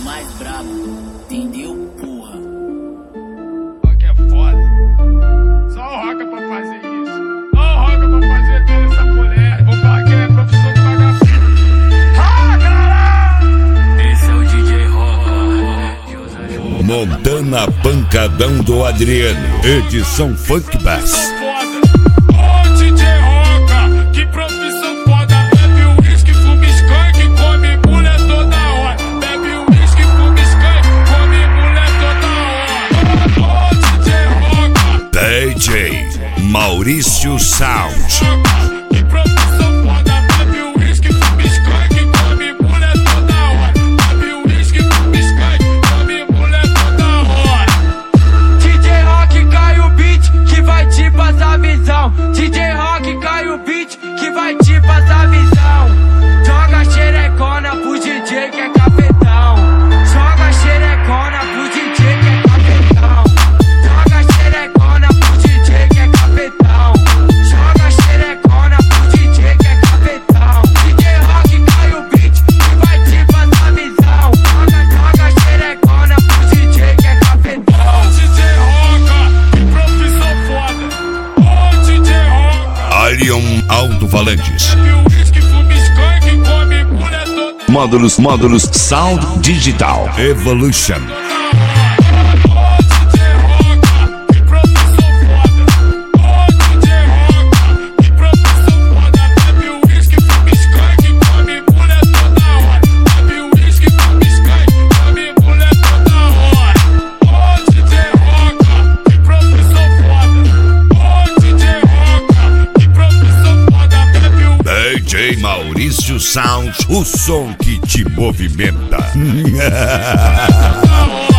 mais brabo, entendeu, porra? Rock é foda. Só o Roca pra fazer isso. Só o Roca pra fazer toda essa mulher. Vou falar que é profissão de vagabundo. Esse é o DJ Roca. Montana Pancadão do Adriano, edição Funk Bass. DJ Maurício Sound. Que profissão foda, bebe uísque, fuma skunk, come mulher toda hora. Bebe uísque, fuma skunk, come mulher toda hora. DJ Rock cai o beat que vai te passar visão. DJ Rock cai o beat que vai te passar visão. Joga xerecona pro DJ que é capetão. Joga xerecona pro DJ que é capetão. Joga xerecona pro DJ que é capetão. Joga xerecona pro DJ que é capetão. DJ Rock cai o beat que vai te passar visão. Joga xerecona pro DJ que é capetão. DJ Roca, que profissão foda. DJ Roca. Alien Alto-Falantes. Bebe uísque, fuma skunk, come mulher toda Módulos Sound Digital Evolution. DJ Maurício Sound, o som que te movimenta.